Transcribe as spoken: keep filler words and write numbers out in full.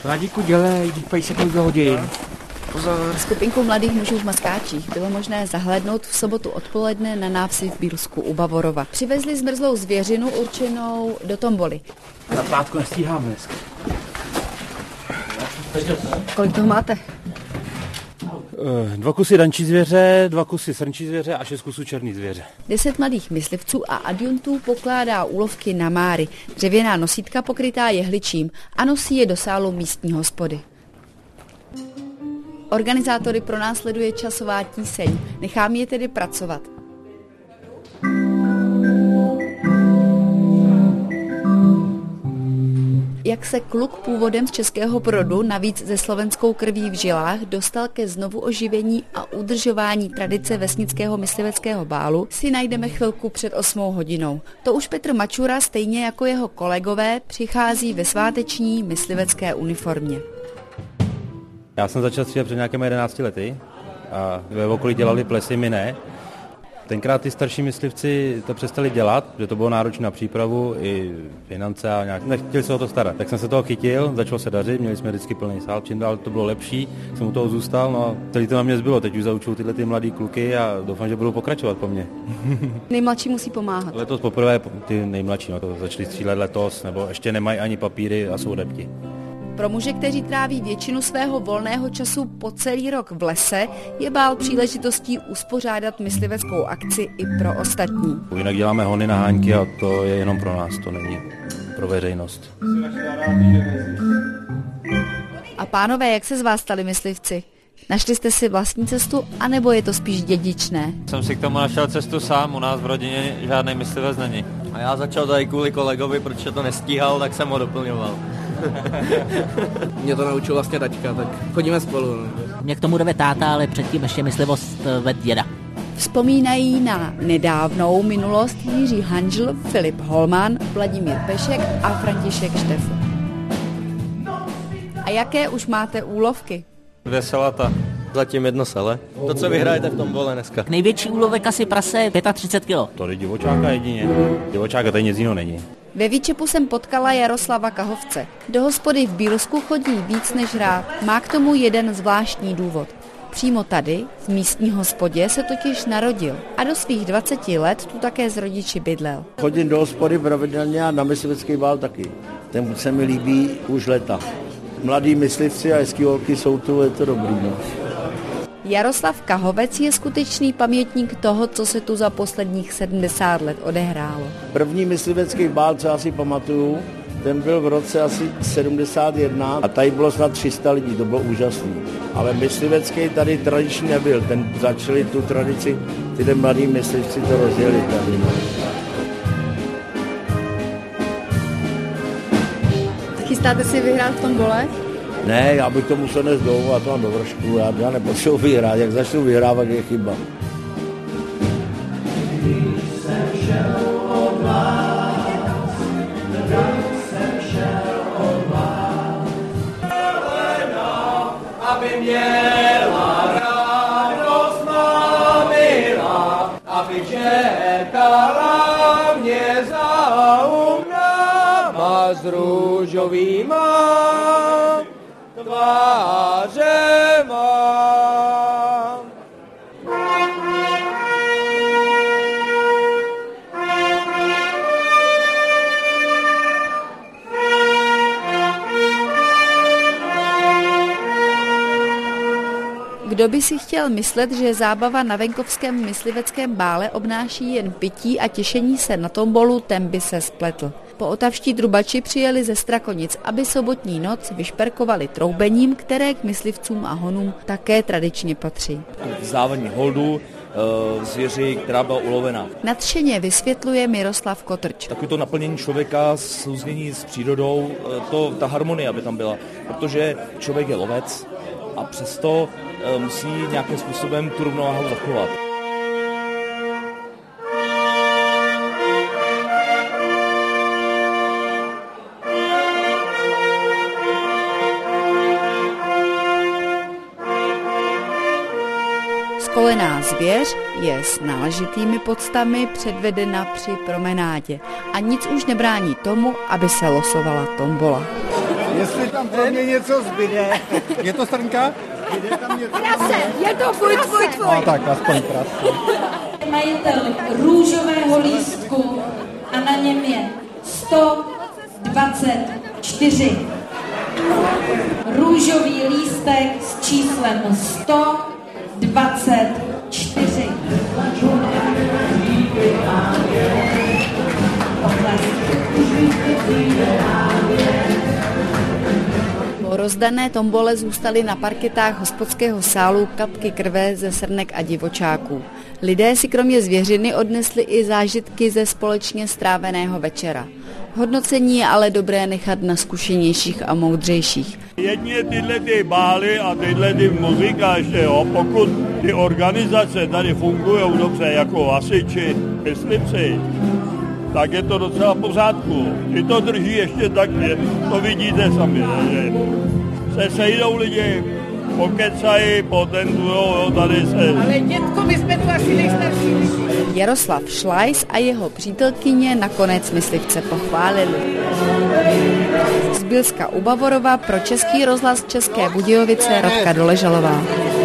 Vladíku, dělej, dípají se kolik hodin. Pozor. Skupinku mladých mužů v maskáčích bylo možné zahlédnout v sobotu odpoledne na návsi v Bílsku u Bavorova. Přivezli zmrzlou zvěřinu určenou do tomboly. Na plátku nestíháme dneska. Kolik toho máte? Dva kusy dančí zvěře, dva kusy srnčí zvěře a šest kusů černý zvěře. Deset mladých myslivců a adjuntů pokládá úlovky na máry, dřevěná nosítka pokrytá jehličím a nosí je do sálu místní hospody. Organizátory pronásleduje časová tíseň, nechám je tedy pracovat. Jak se kluk původem z Českého Brodu, navíc se slovenskou krví v žilách, dostal ke znovu oživení a udržování tradice vesnického mysliveckého bálu, si najdeme chvilku před osmou hodinou. To už Petr Mačura, stejně jako jeho kolegové, přichází ve sváteční myslivecké uniformě. Já jsem začal střílet před nějakými jedenácti lety a ve okolí dělali plesy, my ne. Tenkrát ty starší myslivci to přestali dělat, že to bylo náročné na přípravu i finance a nějak nechtěli se o to starat. Tak jsem se toho chytil, začalo se dařit, měli jsme vždycky plný sál, čím dál to bylo lepší, jsem u toho zůstal, no a celý to na mě zbylo. Teď už zaučuju tyhle ty mladý kluky a doufám, že budou pokračovat po mně. Nejmladší musí pomáhat. Letos poprvé ty nejmladší, no to začali střílet letos, nebo ještě nemají ani papíry a jsou adepti. Pro muže, kteří tráví většinu svého volného času po celý rok v lese, je bál příležitostí uspořádat mysliveckou akci i pro ostatní. Jinak děláme hony na háňky a to je jenom pro nás, to není pro veřejnost. A pánové, jak se z vás stali myslivci? Našli jste si vlastní cestu, anebo je to spíš dědičné? Jsem si k tomu našel cestu sám, u nás v rodině žádný myslivec není. A já začal tady kvůli kolegovi, protože to nestíhal, tak jsem ho doplňoval. Mě to naučil vlastně taťka, tak chodíme spolu. No. Mě k tomu jde táta, ale předtím ještě myslivost ved děda. Vzpomínají na nedávnou minulost Jiří Hanžl, Filip Holman, Vladimír Pešek a František Štefl. A jaké už máte úlovky? Dvě salata. Zatím jedno sele. To, co vyhrajete v tom vole dneska. Největší úlovek asi prase třicet pět kilo. To je divočáka jedině. Divočáka tady nic jiného není. Ve Výčepu jsem potkala Jaroslava Kahovce. Do hospody v Bílsku chodí víc než rád. Má k tomu jeden zvláštní důvod. Přímo tady, v místní hospodě, se totiž narodil a do svých dvaceti let tu také s rodiči bydlel. Chodím do hospody pravidelně a na myslivecký bál taky. Ten se mi líbí už leta. Mladí myslivci a hezký holky jsou tu, je to dobrý. No. Jaroslav Kahovec je skutečný pamětník toho, co se tu za posledních sedmdesát let odehrálo. První myslivecký bál, co já si pamatuju, ten byl v roce asi sedmdesát jedna a tady bylo snad tři sta lidí, to bylo úžasný. Ale myslivecký tady tradiční nebyl, ten začali tu tradici, ty mladí myslivci to rozjeli tady. No. Chystáte si vyhrát v tom bole? Ne, já bych to musel nést dolů a to mám do vršku, já, já nepotřebuji vyhrát, jak začnu vyhrávat, je chyba. Aby měla radost má milá, aby čekala mě zaumná, s růžovýma tvářema. Kdo by si chtěl myslet, že zábava na venkovském mysliveckém bále obnáší jen pití a těšení se na tombolu, ten by se spletl. Pootavští trubači přijeli ze Strakonic, aby sobotní noc vyšperkovali troubením, které k myslivcům a honům také tradičně patří. Vzdávání holdu zvěři, která byla ulovena. Nadšeně vysvětluje Miroslav Kotrč. Takové to naplnění člověka, souznění s přírodou, to, ta harmonie, aby tam byla, protože člověk je lovec a přesto musí nějakým způsobem tu rovnováhu zachovat. Skolená zvěř je s náležitými poctami předvedena při promenádě a nic už nebrání tomu, aby se losovala tombola. Jestli tam pro mě něco zbyde. Je to srnka? Zbyde tam něco? Prase, je to tvůj, tvůj, tvůj. No tak, aspoň prase. Majitel růžového lístku a na něm je sto dvacet čtyři. Růžový lístek s číslem sto dvacet čtyři. Po rozdané tombole zůstaly na parketách hospodského sálu kapky krve ze srnek a divočáků. Lidé si kromě zvěřiny odnesli i zážitky ze společně stráveného večera. Hodnocení je ale dobré nechat na zkušenějších a moudřejších. Jedně tyhle ty bály a tyhle ty muzika ještě, jo, pokud ty organizace tady fungují dobře jako hasiči, myslivci, tak je to docela v pořádku. Ty to drží ještě tak, to vidíte sami, že se sejdou lidi, pokecají, potentujou, tady se... Ale dětko, my jsme tu asi nejstarší lidi. Jaroslav Šlajs a jeho přítelkyně nakonec myslivce pochválili. Z Bylska u Bavorova pro Český rozhlas České Budějovice Radka Doležalová.